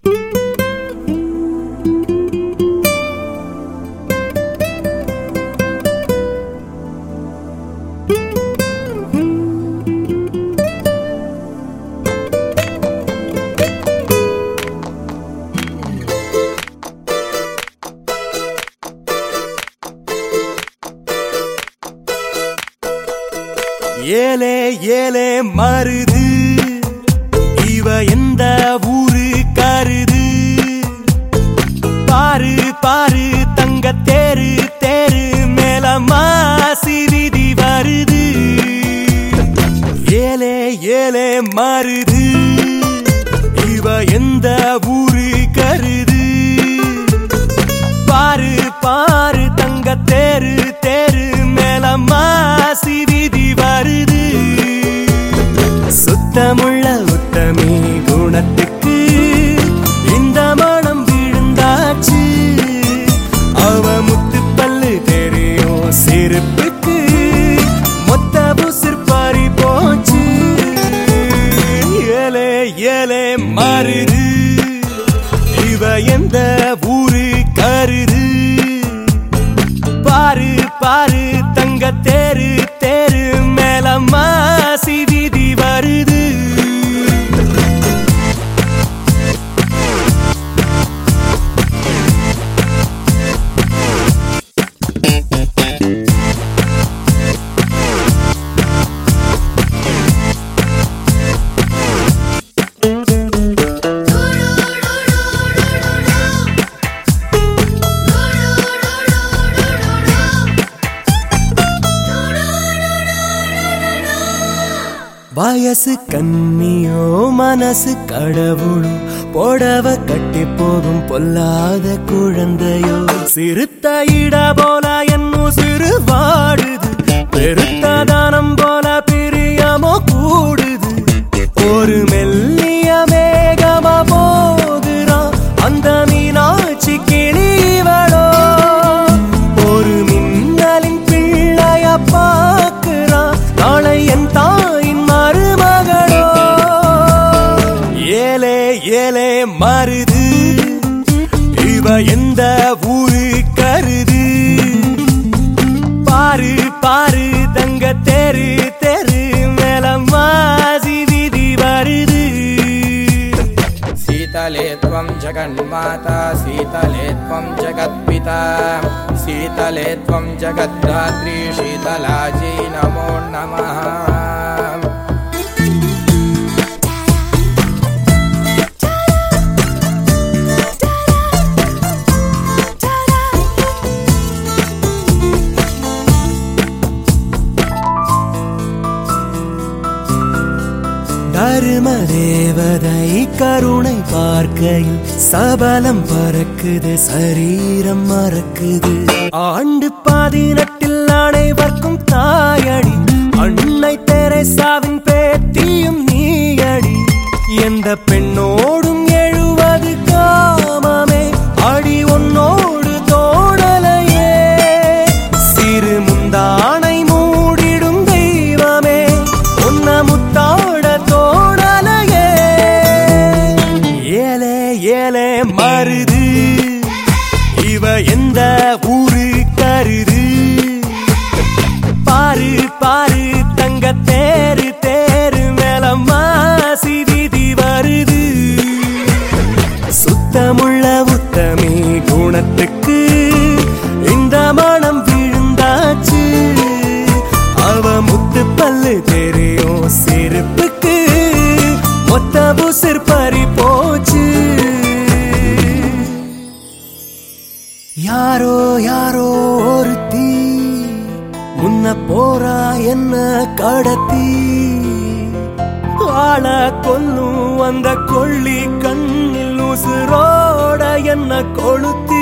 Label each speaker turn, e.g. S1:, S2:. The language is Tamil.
S1: ஏலே ஏலே மருது இவ எந்த ஊரு கருது பாரு பாரு தங்க தேரு தேரு மேல மாசி விதி வருது ஏலே ஏலே மருது இவ எந்த ஊரு கருது பாரு பாரு தங்க தேரு தேரு மேல மாசி விதி வருது சுத்தமுள்ள உத்தமி குணத்துக்கு இந்த மனம் விழுந்தாச்சு அவ முத்து பல்லு தெரியும் சிரிப்புக்கு மொத்த புசிர் பாரி போச்சு ஏலே ஏலே மருது இவ எந்த ஊரு கருது பாரு பாரு தங்க தேரு தேரு மேல மாசி விதி வருது வயசு கண்ணியோ மனசு கடவுளோ போடவ கட்டி போகும் பொல்லாத குழந்தையோ சிறுத்த இட போல என்னும் சிறு வாடுது பெருத்த தானம் போல பிரியமோ கூடுது ஒரு மெல்லிய மேகமா போகிறான் அந்த மீனாட்சி கிளிவளோ ஒரு மின்னலின் பிள்ளைய பார்க்கிறான் நாளை என் தாயின் மருமகளோ ஏலே ஏலே மருது இவ எந்த ஊரு கருது பாரு பாரு தங்க தேரு தேரு மேல மாசி விதி வருது
S2: शीतले त्वं जगन्माता शीतले त्वं जगत्पिता शीतले त्वं जगद्धात्री शीतलाजी नमो नमः
S1: தர்ம தேவதை கருணை பார்க்கையில் சபலம் பறக்குது சரீரம் மறக்குது ஆண்டு 18 அனைவர்க்கும் தாயடி அன்னை தெரேசாவின் பேத்தியும் நீயடி எந்த பெண்ணோடும் 70 காமமே அடி உன்னோடு தோடலையே சிறு முந்தானை மூடிடும் தெய்வமே உன்ன முத்தாட தோடலையே ஏலே ஏலே மருது இவ எந்த ஊரு கருது பாரு பாரு தங்க தேரு தேரு மேல மாசி விதி வருது சுத்தமுள்ள உத்தமி குணத்துக்கு இந்த மனம் விழுந்தாச்சு அவ முத்து பல்லு தெரியும் சிரிப்புக்கு மொத்த புசிர் பறி போச்சு யாரோ யாரோ ஒருத்தி முன்ன போறா என்ன கடத்தி ஆள கொல்லும் அந்த கொள்ளி கண்ணில் உசுரோட என்ன கொளுத்தி